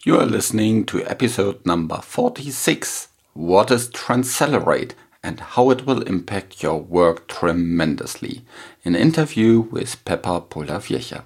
You are listening to episode number 46, What is Transcelerate and how it will impact your work tremendously. An interview with Pepa Polavieja.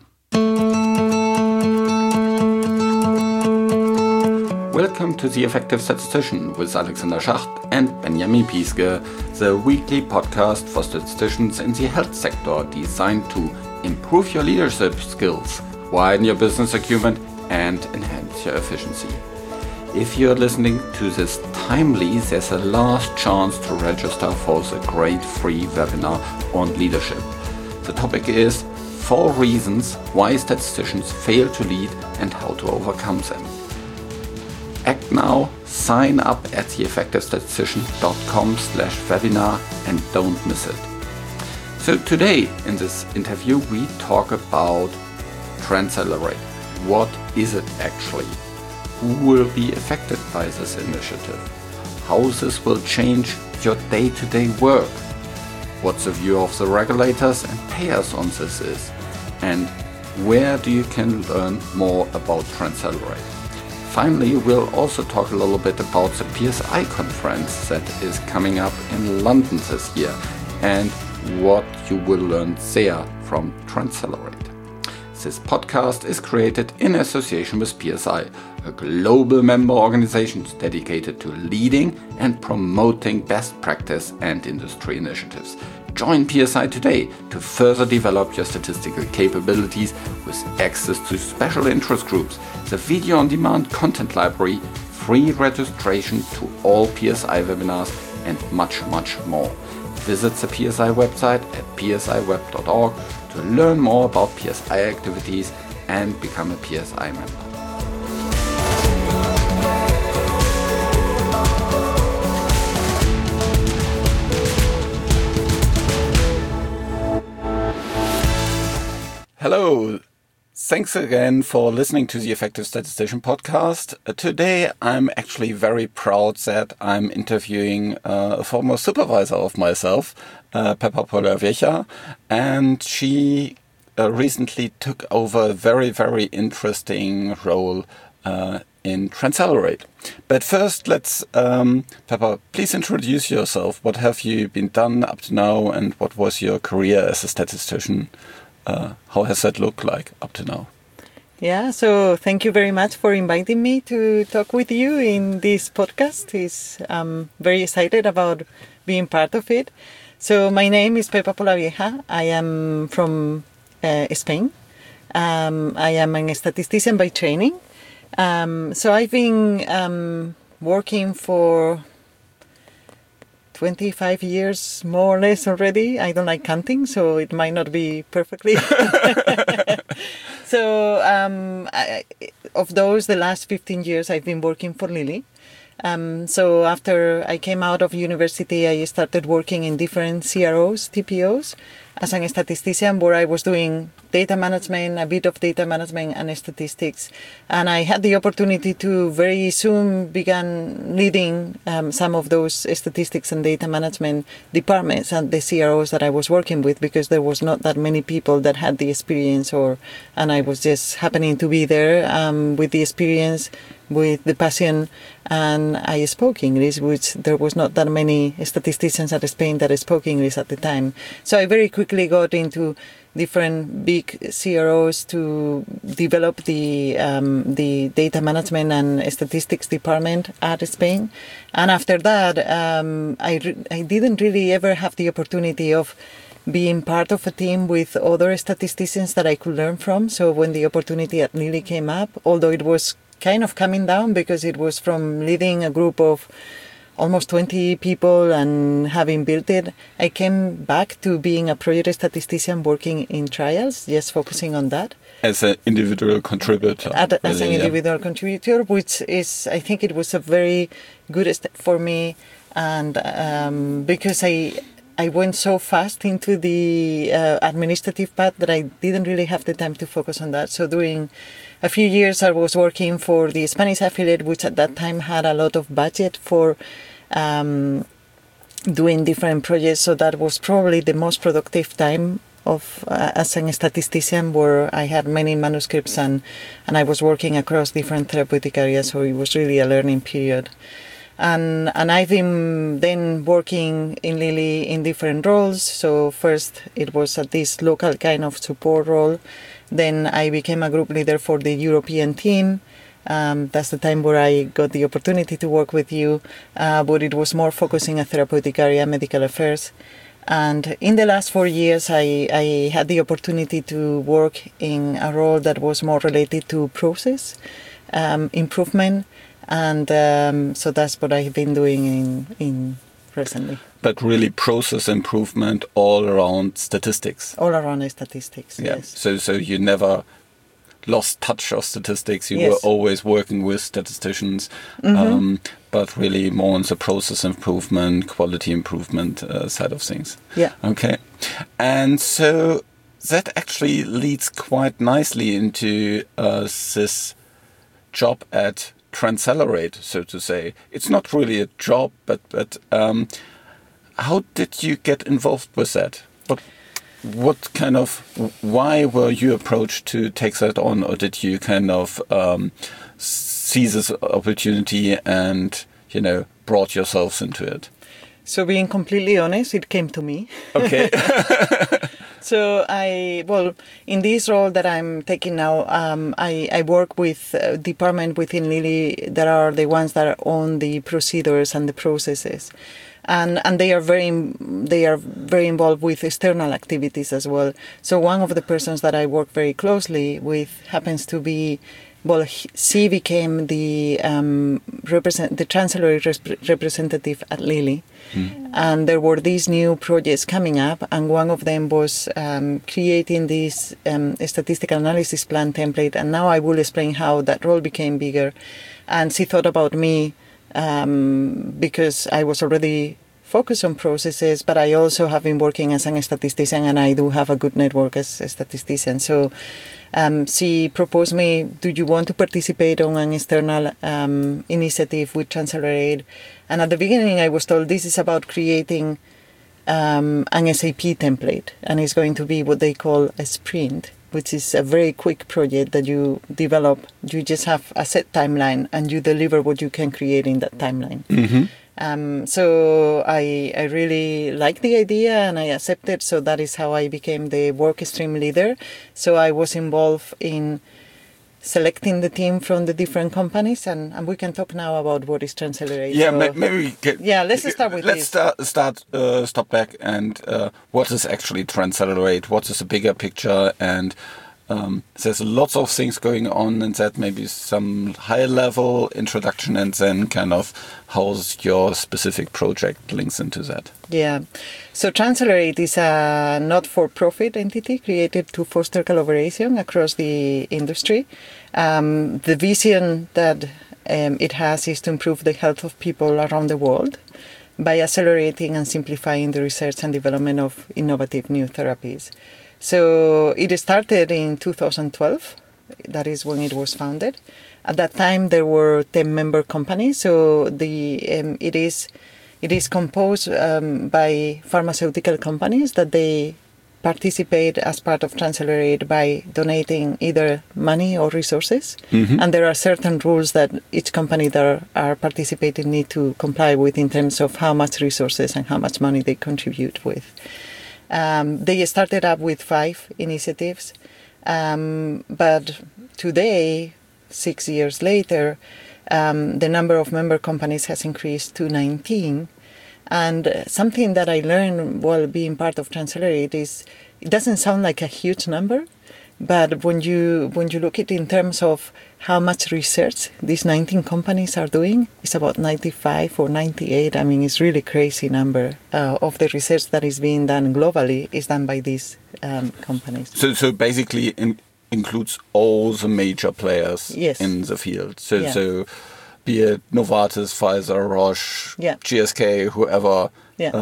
Welcome to The Effective Statistician with Alexander Schacht and Benjamin Piske, the weekly podcast for statisticians in the health sector designed to improve your leadership skills, widen your business acumen, and enhance your efficiency. If you're listening to this timely, there's a last chance to register for the great free webinar on leadership. The topic is 4 reasons why statisticians fail to lead and how to overcome them. Act now, sign up at theeffectivestatistician.com/webinar and don't miss it. So today in this interview we talk about Transcelerate. What is it actually? Who will be affected by this initiative? How this will change your day-to-day work? What's the view of the regulators and payers on this is? And where do you can learn more about Transcelerate? Finally, we'll also talk a little bit about the PSI conference that is coming up in London this year and what you will learn there from Transcelerate. This podcast is created in association with PSI, a global member organization dedicated to leading and promoting best practice and industry initiatives. Join PSI today to further develop your statistical capabilities with access to special interest groups, the video-on-demand content library, free registration to all PSI webinars, and much, much more. Visit the PSI website at psiweb.org to learn more about PSI activities and become a PSI member. Hello, thanks again for listening to the Effective Statistician podcast. Today I'm actually very proud that I'm interviewing a former supervisor of myself, Pepa Polavieja, and she recently took over a very, very interesting role in Transcelerate. But first, let's, Pepa, please introduce yourself. What have you been done up to now, and what was your career as a statistician? How has that looked like up to now? Yeah, so thank you very much for inviting me to talk with you in this podcast. I'm very excited about being part of it. So my name is Pepa Polavieja. I am from Spain. I am a statistician by training. So I've been working for 25 years, more or less already. I don't like counting, so it might not be perfectly. So of those, the last 15 years, I've been working for Lilly. So after I came out of university, I started working in different CROs, TPOs, as a statistician, where I was doing data management, a bit of data management and statistics. And I had the opportunity to very soon begin leading some of those statistics and data management departments and the CROs that I was working with, because there was not that many people that had the experience, and I was just happening to be there with the experience, with the passion, and I spoke English, which there was not that many statisticians at Spain that spoke English at the time. So I very quickly got into different big CROs to develop the data management and statistics department at Spain. And after that, I didn't really ever have the opportunity of being part of a team with other statisticians that I could learn from. So when the opportunity at Lilly came up, although it was kind of coming down because it was from leading a group of almost 20 people and having built it, I came back to being a project statistician working in trials, just focusing on that. As an individual contributor. As an individual contributor, which is, I think it was a very good step for me, and because I went so fast into the administrative path that I didn't really have the time to focus on that. So during a few years I was working for the Spanish affiliate, which at that time had a lot of budget for doing different projects. So that was probably the most productive time as a statistician, where I had many manuscripts and I was working across different therapeutic areas, so it was really a learning period. And I've been then working in Lilly in different roles. So first it was at this local kind of support role. Then I became a group leader for the European team. That's the time where I got the opportunity to work with you, but it was more focusing on therapeutic area, medical affairs. And in the last 4 years, I had the opportunity to work in a role that was more related to process improvement. And so that's what I've been doing in recently. But really process improvement all around statistics. All around statistics, yeah. Yes. So you never lost touch of statistics. You Yes. were always working with statisticians, but really more on the process improvement, quality improvement side of things. Yeah. Okay. And so that actually leads quite nicely into this job at Transcelerate, so to say. It's not really a job, but how did you get involved with that? What kind of, why were you approached to take that on, or did you kind of see this opportunity and, brought yourselves into it? So being completely honest, it came to me. Okay. So in this role that I'm taking now, I work with a department within Lilly that are the ones that own the procedures and the processes. And they are very involved with external activities as well. So one of the persons that I work very closely with happens to be, she became the Transcelerate representative at Lilly. And there were these new projects coming up, and one of them was creating this statistical analysis plan template. And now I will explain how that role became bigger. And she thought about me because I was already focused on processes, but I also have been working as a statistician, and I do have a good network as a statistician. So she proposed me, do you want to participate on an external initiative with Transcelerate? And at the beginning I was told this is about creating an SAP template, and it's going to be what they call a sprint, which is a very quick project that you develop. You just have a set timeline and you deliver what you can create in that timeline. So I really liked the idea and I accepted. So that is how I became the work stream leader. So I was involved in selecting the team from the different companies, and we can talk now about what is Transcelerate. Yeah, so, maybe we can. Yeah, let's start with this. Let's stop back and what is actually Transcelerate? What is the bigger picture? And there's lots of things going on in that. Maybe some high-level introduction, and then kind of how's your specific project links into that. Yeah, so Transcelerate is a not-for-profit entity created to foster collaboration across the industry. The vision that it has is to improve the health of people around the world by accelerating and simplifying the research and development of innovative new therapies. So it started in 2012. That is when it was founded. At that time, there were 10 member companies. So it is composed by pharmaceutical companies that they participate as part of Transcelerate by donating either money or resources. And there are certain rules that each company that are participating need to comply with in terms of how much resources and how much money they contribute with. They started up with 5 initiatives, but today, 6 years later, the number of member companies has increased to 19. And something that I learned while being part of Transcelerate is it doesn't sound like a huge number, but when you look at it in terms of how much research these 19 companies are doing, it's about 95 or 98. I mean, it's really crazy number of the research that is being done globally is done by these companies. So basically includes all the major players Yes. in the field. So be it Novartis, Pfizer, Roche, GSK, whoever,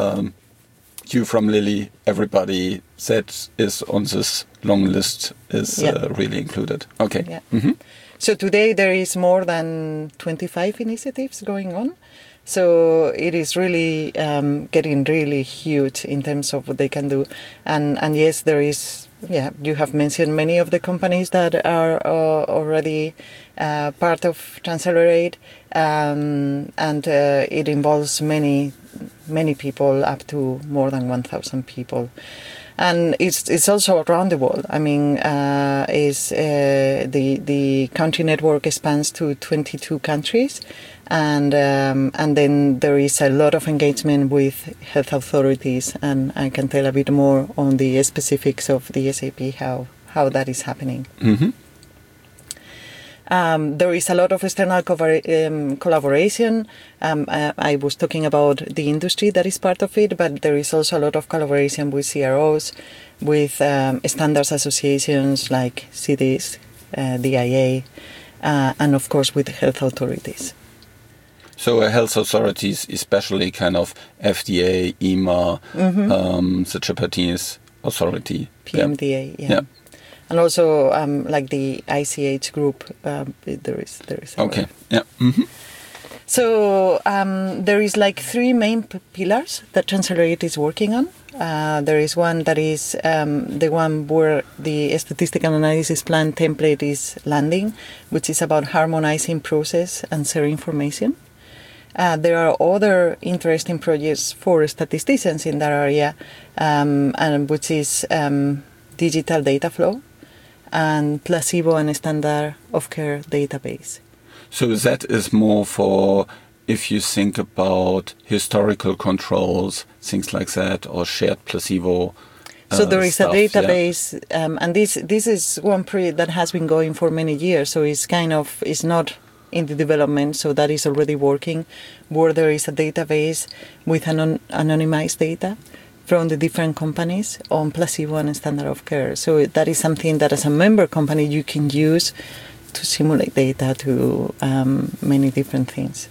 you from Lilly, everybody that is on this long list is really included. Okay. Yeah. So today there is more than 25 initiatives going on. So it is really getting really huge in terms of what they can do. And yes, there is, you have mentioned many of the companies that are already part of Transcelerate, and it involves many people, up to more than 1,000 people. And it's also around the world. I mean, the country network spans to 22 countries, and then there is a lot of engagement with health authorities, and I can tell a bit more on the specifics of the SAP, how that is happening. Mm-hmm. There is a lot of external collaboration. I was talking about the industry that is part of it, but there is also a lot of collaboration with CROs, with standards associations like CIDIS, DIA, and of course with health authorities. So health authorities, especially kind of FDA, EMA, the Japanese authority. PMDA, yeah. And also, like the ICH group, there is. Okay. Yeah. Mm-hmm. So there is like three main pillars that Transcelerate is working on. There is one that is the one where the statistical analysis plan template is landing, which is about harmonizing process and sharing information. There are other interesting projects for statisticians in that area, and which is digital data flow and placebo and standard of care database. So that is more for if you think about historical controls, things like that, or shared placebo. So there is stuff, a database, and this is one project that has been going for many years. So it's not in the development, so that is already working, where there is a database with anonymized data from the different companies on placebo and standard of care. So that is something that as a member company you can use to simulate data to many different things.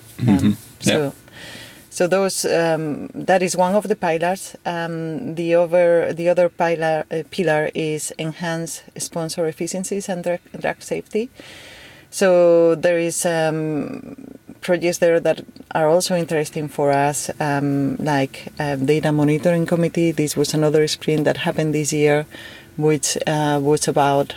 So those that is one of the pillars. The other pillar is enhance sponsor efficiencies and drug safety. So there is projects there that are also interesting for us, like data monitoring committee. This was another sprint that happened this year, which was about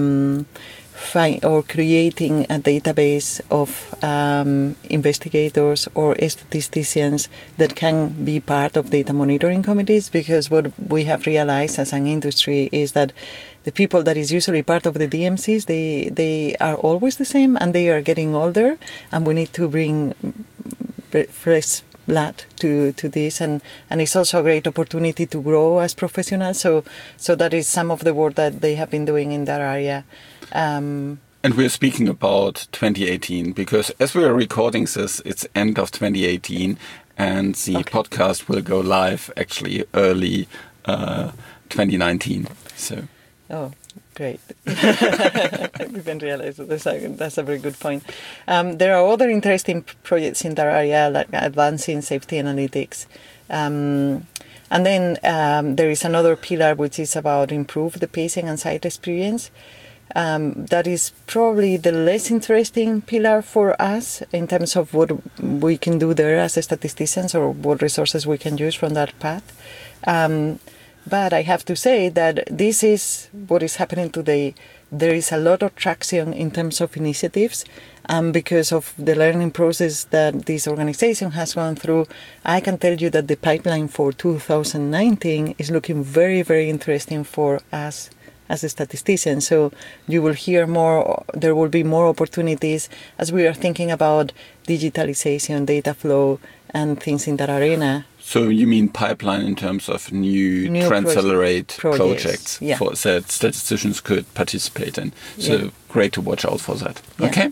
creating a database of investigators or statisticians that can be part of data monitoring committees, because what we have realized as an industry is that the people that is usually part of the DMCs, they are always the same, and they are getting older, and we need to bring fresh blood to this, and it's also a great opportunity to grow as professionals. So that is some of the work that they have been doing in that area. And we're speaking about 2018, because as we are recording this, it's end of 2018, and the podcast will go live actually early 2019. So. Oh, great. I didn't realize that. That's a very good point. There are other interesting projects in that area, like advancing safety analytics. And then there is another pillar which is about improve the patient and site experience. That is probably the less interesting pillar for us in terms of what we can do there as statisticians, or what resources we can use from that path. But I have to say that this is what is happening today. There is a lot of traction in terms of initiatives, and because of the learning process that this organization has gone through, I can tell you that the pipeline for 2019 is looking very, very interesting for us as a statistician. So you will hear more, there will be more opportunities as we are thinking about digitalization, data flow, and things in that arena. So you mean pipeline in terms of new Transcelerate projects for that statisticians could participate in. So great to watch out for that. Yeah. Okay.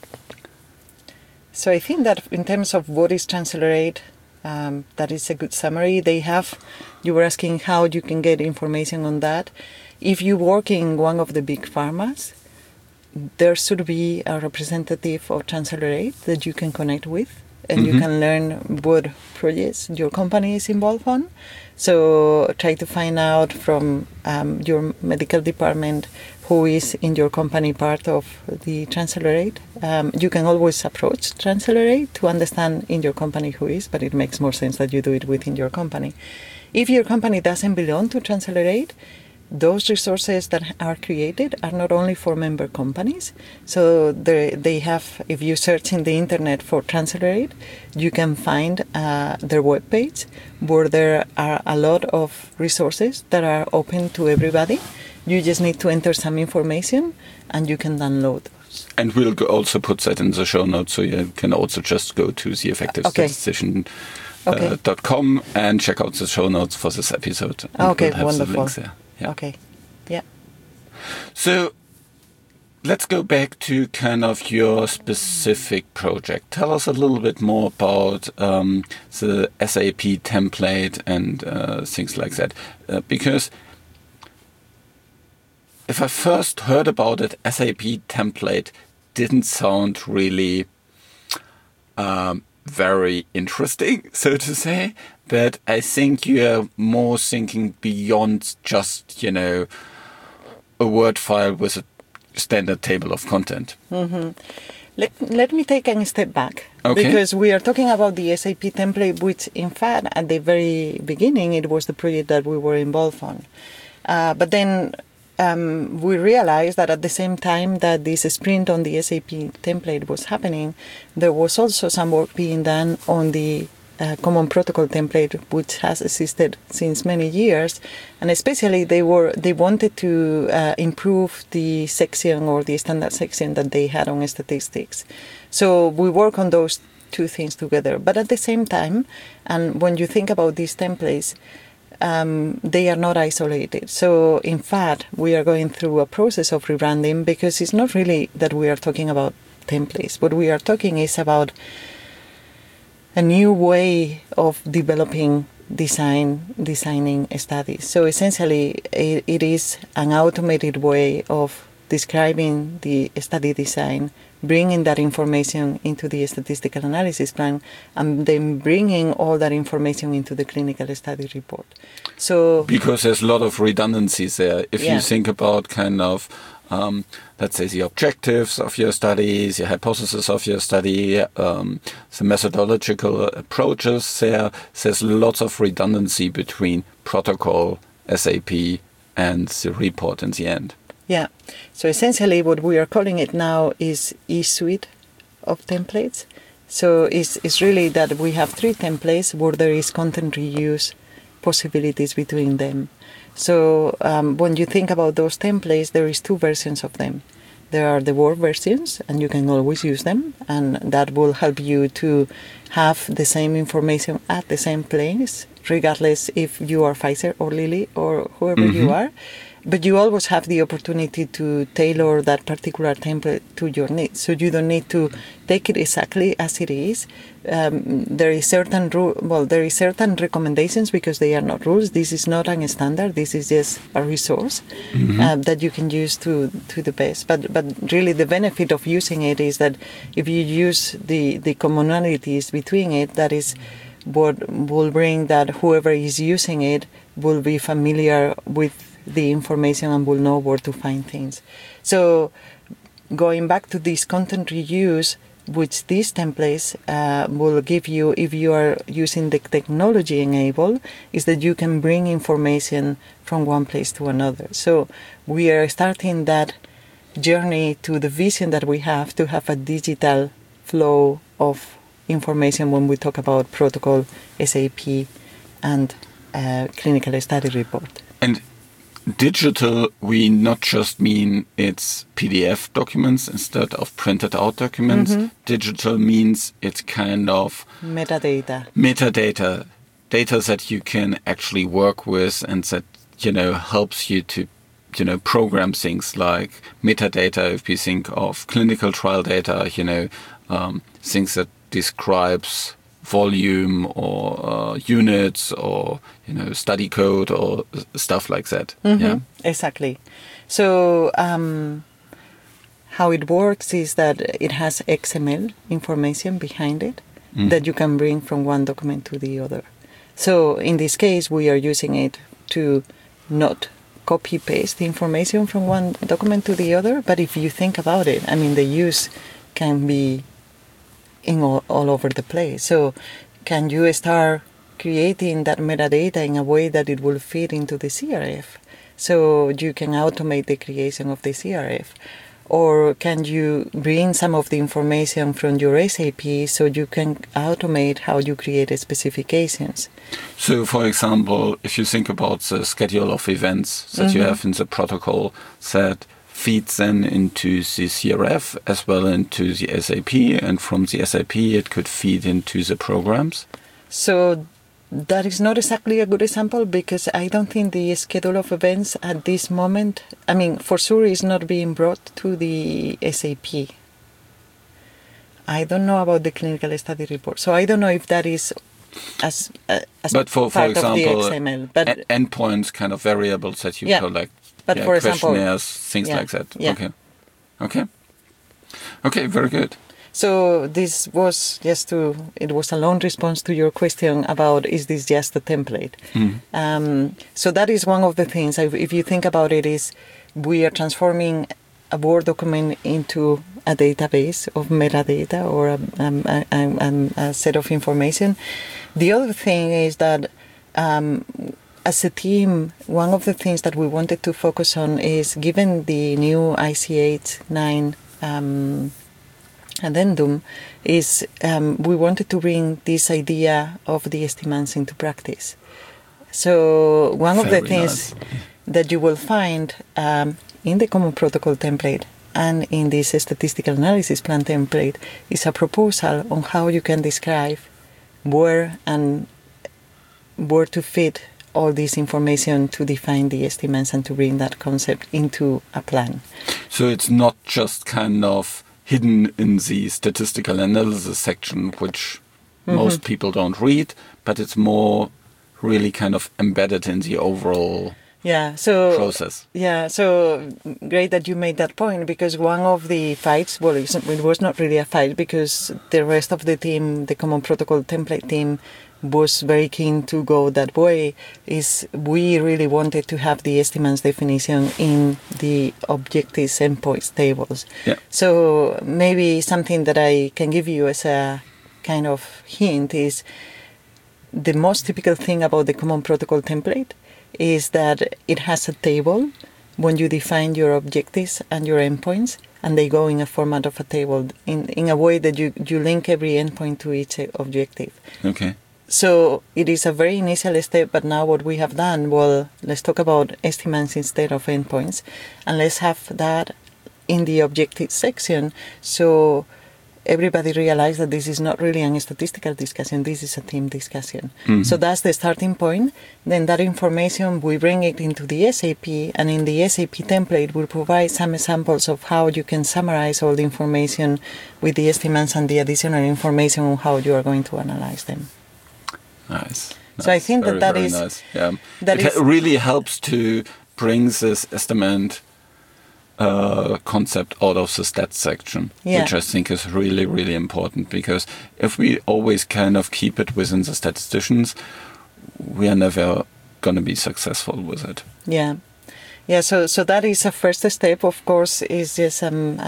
So I think that in terms of what is Transcelerate, that is a good summary. You were asking how you can get information on that. If you work in one of the big pharmas, there should be a representative of Transcelerate that you can connect with, and you can learn what projects your company is involved on. So try to find out from your medical department who is in your company part of the Transcelerate, you can always approach Transcelerate to understand in your company who is, but it makes more sense that you do it within your company. If your company doesn't belong to Transcelerate, those resources that are created are not only for member companies. So they have, if you search in the internet for Transcelerate, you can find their webpage where there are a lot of resources that are open to everybody. You just need to enter some information and you can download those. And we'll also put that in the show notes, so you can also just go to theeffectivestatistician.com and check out the show notes for this episode. And Okay, we'll have wonderful. the links there. Yeah. Okay, yeah. So let's go back to kind of your specific project. Tell us a little bit more about the SAP template and things like that. Because if I first heard about it, SAP template didn't sound really very interesting, so to say. But I think you're more thinking beyond just, a Word file with a standard table of content. Mm-hmm. Let me take a step back. Okay. Because we are talking about the SAP template, which in fact at the very beginning it was the project that we were involved on. But then we realized that at the same time that this sprint on the SAP template was happening, there was also some work being done on the common protocol template, which has existed since many years, and especially they wanted to improve the section or the standard section that they had on statistics. So we work on those two things together. But at the same time, and when you think about these templates, they are not isolated. So in fact, we are going through a process of rebranding because it's not really that we are talking about templates. What we are talking is about a new way of developing designing studies. So essentially, it is an automated way of describing the study design, bringing that information into the statistical analysis plan, and then bringing all that information into the clinical study report. So because there's a lot of redundancies there. If you think about kind of let's say the objectives of your studies, the hypothesis of your study, the methodological approaches, there's lots of redundancy between protocol, SAP, and the report in the end. Yeah. So essentially what we are calling it now is e-suite of templates. So it's really that we have 3 templates where there is content reuse possibilities between them. So when you think about those templates, there is 2 versions of them. There are the Word versions, and you can always use them, and that will help you to have the same information at the same place, regardless if you are Pfizer or Lilly or whoever you are. But you always have the opportunity to tailor that particular template to your needs. So you don't need to take it exactly as it is. There is certain recommendations because they are not rules. This is not a standard. This is just a resource that you can use to the best. But really the benefit of using it is that if you use the commonalities between it, that is what will bring that whoever is using it will be familiar with the information and will know where to find things. So going back to this content reuse, which these templates will give you if you are using the technology enabled, is that you can bring information from one place to another. So we are starting that journey to the vision that we have to have a digital flow of information when we talk about protocol, SAP, and clinical study report. And digital, we not just mean it's PDF documents instead of printed out documents. Digital means it's kind of metadata, data that you can actually work with and that, helps you to, program things like metadata. If you think of clinical trial data, things that describes volume or units or study code or stuff like that. Yeah, exactly. So how it works is that it has XML information behind it that you can bring from one document to the other. So in this case, we are using it to not copy paste the information from one document to the other, but if you think about it, I mean, the use can be in all over the place. So can you start creating that metadata in a way that it will fit into the CRF? So you can automate the creation of the CRF. Or can you bring some of the information from your SAP so you can automate how you create specifications? So, for example, if you think about the schedule of events that you have in the protocol that feeds then into the CRF as well into the SAP, and from the SAP it could feed into the programs? So that is not exactly a good example, because I don't think the schedule of events at this moment, I mean, for sure is not being brought to the SAP. I don't know about the clinical study report. So I don't know if that is as but for part example, of the XML. But endpoints, kind of variables that you collect. But for example, questionnaires, things like that. Yeah. Okay, very good. So this was it was a long response to your question about, is this just a template? So that is one of the things, if you think about it, is we are transforming a Word document into a database of metadata or a set of information. The other thing is that as a team, one of the things that we wanted to focus on is, given the new ICH 9 addendum, is we wanted to bring this idea of the estimands into practice. So one of the things that you will find in the Common Protocol template and in this statistical analysis plan template is a proposal on how you can describe where to fit all this information to define the estimates and to bring that concept into a plan. So it's not just kind of hidden in the statistical analysis section, which most people don't read, but it's more really kind of embedded in the overall process. Yeah, so great that you made that point, because one of the fights, well, it was not really a fight, because the rest of the team, the Common Protocol template team, was very keen to go that way, is we really wanted to have the estimates definition in the objectives endpoints tables. Yeah. So maybe something that I can give you as a kind of hint is the most typical thing about the Common Protocol template is that it has a table when you define your objectives and your endpoints, and they go in a format of a table in a way that you link every endpoint to each objective. Okay. So it is a very initial step, but now what we have done, well, let's talk about estimates instead of endpoints, and let's have that in the objective section, so everybody realizes that this is not really a statistical discussion, this is a team discussion. So that's the starting point. Then that information, we bring it into the SAP, and in the SAP template, we'll provide some examples of how you can summarize all the information with the estimates and the additional information on how you are going to analyze them. Nice. So I think very, that very is nice. Yeah. It really helps to bring this estimate concept out of the stats section, which I think is really, really important, because if we always kind of keep it within the statisticians, we are never going to be successful with it. Yeah. Yeah, so that is a first step. Of course, is just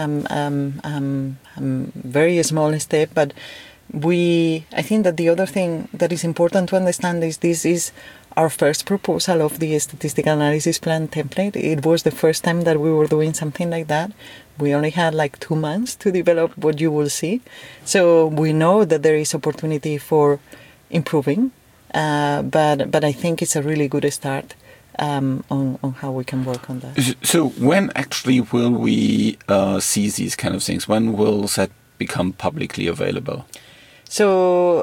very small step, but I think that the other thing that is important to understand is this is our first proposal of the statistical analysis plan template. It was the first time that we were doing something like that. We only had like 2 months to develop what you will see. So we know that there is opportunity for improving, but I think it's a really good start on how we can work on that. So when actually will we see these kind of things? When will that become publicly available? So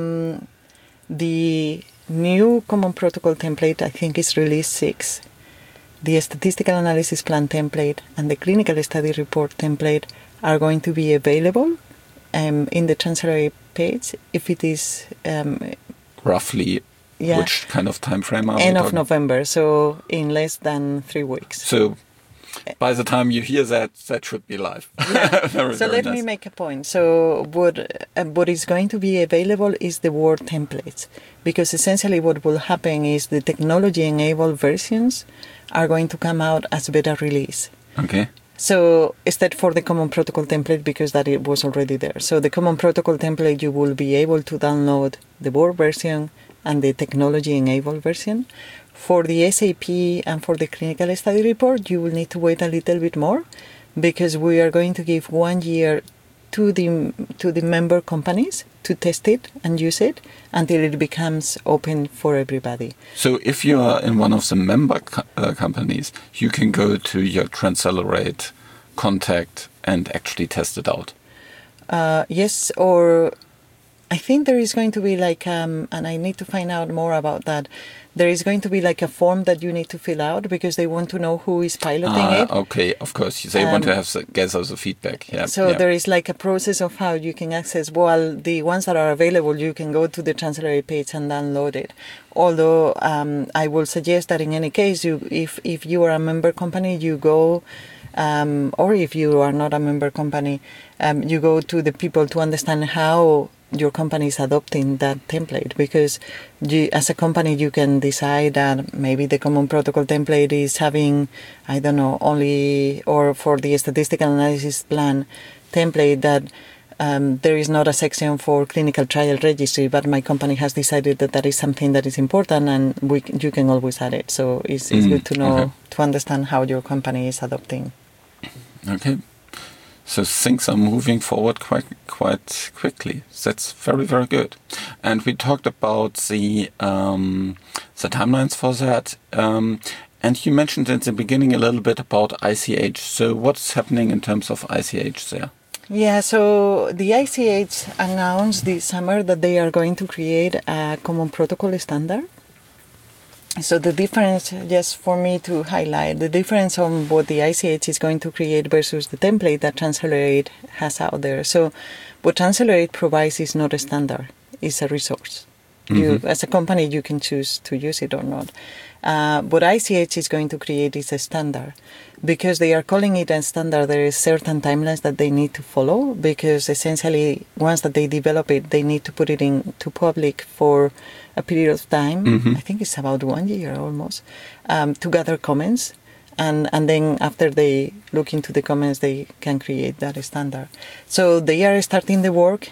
the new Common Protocol template, I think, is release 6. The statistical analysis plan template and the clinical study report template are going to be available in the Translate page. If it is roughly, which kind of time frame are we end of talking? November, so in less than 3 weeks. So By the time you hear that, that should be live. Yeah. Very, So very let nice. me make a point. So what is going to be available is the Word templates, because essentially what will happen is the technology-enabled versions are going to come out as beta release. Okay. So instead for the Common Protocol template, because that it was already there. So the Common Protocol template, you will be able to download the Word version and the technology-enabled version. For the SAP and for the clinical study report, you will need to wait a little bit more, because we are going to give 1 year to the member companies to test it and use it until it becomes open for everybody. So if you are in one of the member companies, you can go to your Transcelerate contact and actually test it out. Yes, or I think there is going to be like, and I need to find out more about that. There is going to be like a form that you need to fill out because they want to know who is piloting it. Okay, of course. They want to have gather the feedback. Yeah. So yeah. there is like a process of how you can access. Well, the ones that are available, you can go to the Transcelerate page and download it. Although I will suggest that in any case, if you are a member company, you go, or if you are not a member company, you go to the people to understand how your company is adopting that template, because as a company you can decide that maybe the Common Protocol template is having, I don't know, only, or for the statistical analysis plan template that there is not a section for clinical trial registry, but my company has decided that that is something that is important, and you can always add it. So it's good to know, to understand how your company is adopting. Okay. So things are moving forward quite quickly. That's very, very good. And we talked about the timelines for that. And you mentioned at the beginning a little bit about ICH. So what's happening in terms of ICH there? Yeah, so the ICH announced this summer that they are going to create a Common Protocol standard. So the difference, just for me to highlight, the difference on what the ICH is going to create versus the template that Transcelerate has out there. So what Transcelerate provides is not a standard, it's a resource. You, as a company, you can choose to use it or not. What ICH is going to create is a standard. Because they are calling it a standard, there is certain timelines that they need to follow, because essentially once that they develop it, they need to put it into public for a period of time. I think it's about 1 year almost, to gather comments. And then after they look into the comments, they can create that standard. So they are starting the work.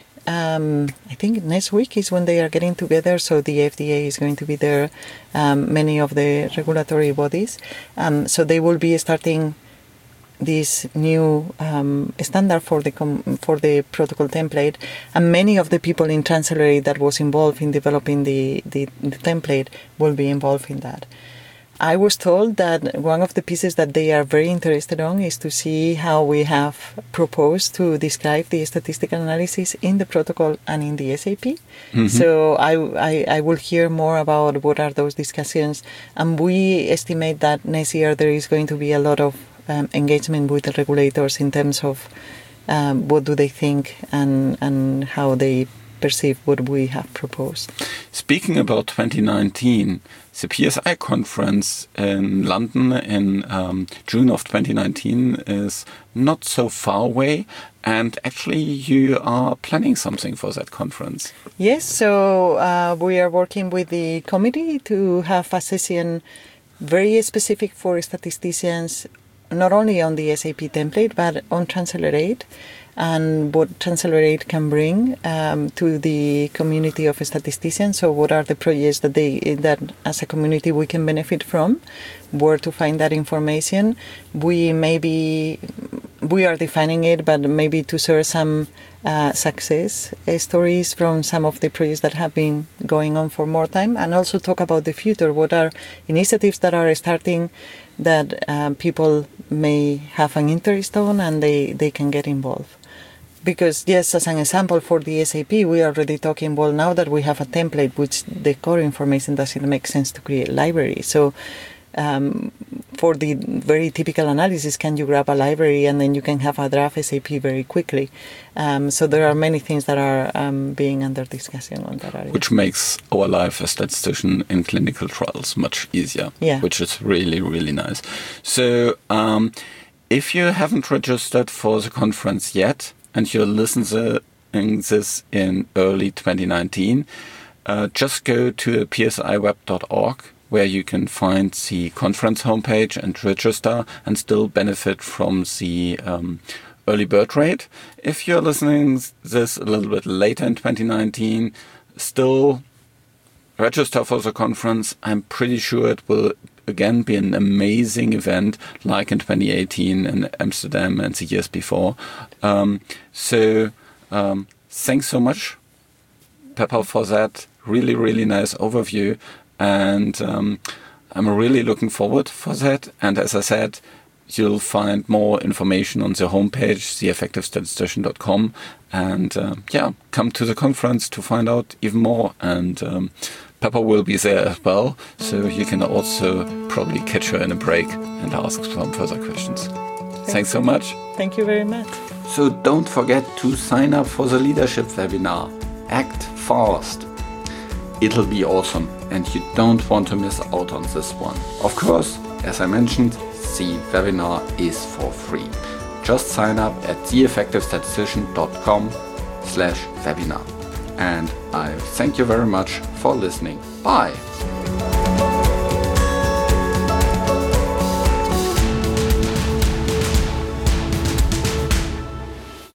I think next week is when they are getting together. So the FDA is going to be there, many of the regulatory bodies. So they will be starting this new standard for the protocol template, and many of the people in Transcelerate that was involved in developing the template will be involved in that. I was told that one of the pieces that they are very interested on is to see how we have proposed to describe the statistical analysis in the protocol and in the SAP. So I will hear more about what are those discussions, and we estimate that next year there is going to be a lot of engagement with the regulators in terms of what do they think and how they perceive what we have proposed. Speaking about 2019, the PSI conference in London in June of 2019 is not so far away, and actually you are planning something for that conference. Yes, so we are working with the committee to have a session very specific for statisticians, not only on the SAP template, but on Transcelerate, and what Transcelerate can bring to the community of statisticians. So what are the projects that as a community we can benefit from, where to find that information. We are defining it, but maybe to share some success stories from some of the projects that have been going on for more time, and also talk about the future. What are initiatives that are starting that people may have an interest on and they can get involved. Because, yes, as an example for the SAP, we are already talking, well, now that we have a template, which the core information doesn't make sense to create libraries. So For the very typical analysis, can you grab a library and then you can have a draft SAP very quickly? So there are many things that are being under discussion on that area. Which makes our life as statistician in clinical trials much easier, which is really, really nice. So if you haven't registered for the conference yet and you're listening this in early 2019, just go to psiweb.org, where you can find the conference homepage and register and still benefit from the early bird rate. If you're listening this a little bit later in 2019, still register for the conference. I'm pretty sure it will again be an amazing event like in 2018 in Amsterdam and the years before. Thanks so much, Pepper, for that really, really nice overview. And I'm really looking forward for that. And as I said, you'll find more information on the homepage, theeffectivestatistician.com. And come to the conference to find out even more. And Pepper will be there as well. So you can also probably catch her in a break and ask some further questions. Thanks so much. Thank you very much. So don't forget to sign up for the leadership webinar. Act fast. It'll be awesome and you don't want to miss out on this one. Of course, as I mentioned, the webinar is for free. Just sign up at theeffectivestatistician.com/webinar. And I thank you very much for listening. Bye!